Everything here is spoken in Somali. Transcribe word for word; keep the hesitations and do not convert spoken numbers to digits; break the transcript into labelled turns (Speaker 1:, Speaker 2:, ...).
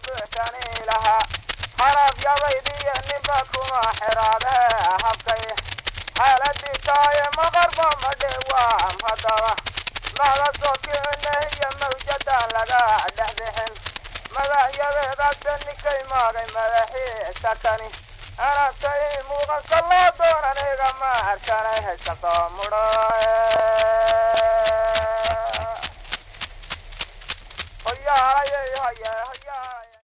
Speaker 1: buuxsani lahaa harab yabaydiyo ninba kuma xiraade habkay xaaladii taaye maqarba madhewaam haddaba maga soo kicinahiyo mawjadan laga dhex bixin madaxyadeedaase ninkay maagay madaxiisa kani anagtay muuqanka loo doonaniga ma arkanay hayska soo mudho oyaalayay haye